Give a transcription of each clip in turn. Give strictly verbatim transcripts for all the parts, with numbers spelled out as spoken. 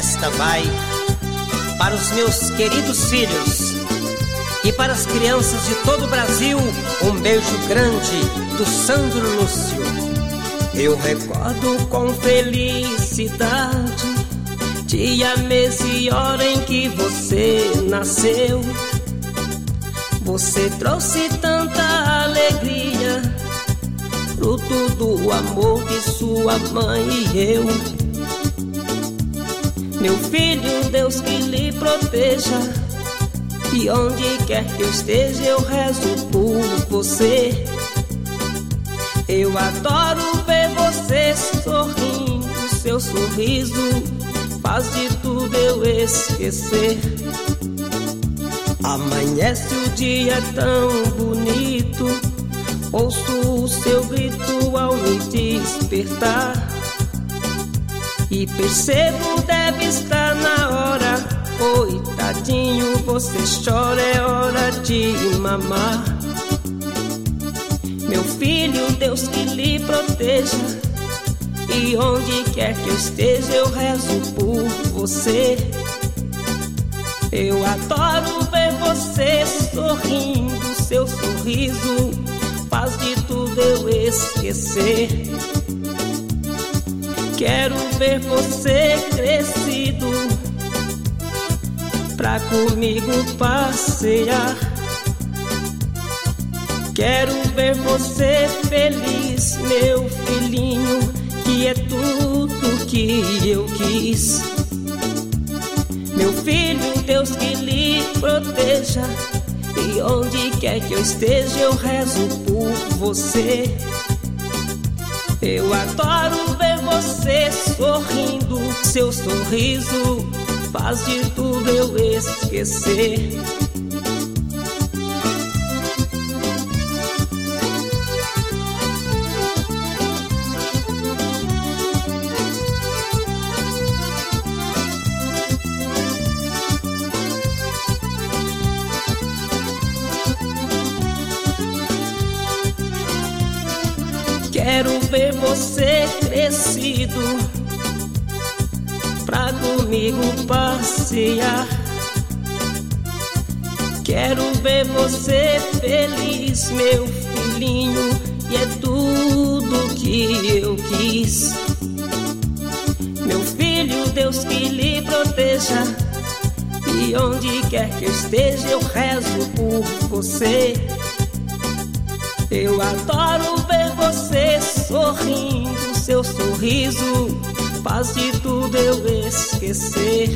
Esta vai para os meus queridos filhos e para as crianças de todo o Brasil. Um beijo grande do Sandro Lúcio. Eu recordo com felicidade dia, mês e hora em que você nasceu. Você trouxe tanta alegria, fruto do amor de sua mãe e eu. Meu filho, Deus que lhe proteja, e onde quer que eu esteja eu rezo por você. Eu adoro ver você sorrindo, seu sorriso faz de tudo eu esquecer. Amanhece o dia tão bonito, ouço o seu grito ao me despertar, e percebo deve estar na hora. Coitadinho, você chora, é hora de mamar. Meu filho, Deus que lhe proteja, e onde quer que eu esteja eu rezo por você. Eu adoro ver você sorrindo, seu sorriso faz de tudo eu esquecer. Quero ver você crescido pra comigo passear. Quero ver você feliz, meu filhinho, que é tudo que eu quis. Meu filho, Deus que lhe proteja, e onde quer que eu esteja eu rezo por você. Eu adoro ver você sorrindo, seu sorriso faz de tudo eu esquecer. Quero ver você crescido pra comigo passear. Quero ver você feliz, meu filhinho, e é tudo que eu quis. Meu filho, Deus que lhe proteja, e onde quer que eu esteja eu rezo por você. Eu adoro ver você sorrindo, seu sorriso faz de tudo eu esquecer.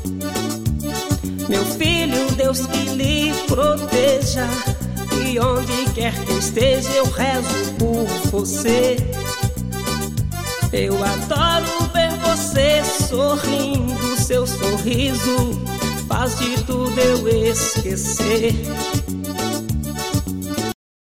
Meu filho, Deus que lhe proteja, e onde quer que eu esteja eu rezo por você. Eu adoro ver você sorrindo, seu sorriso faz de tudo eu esquecer.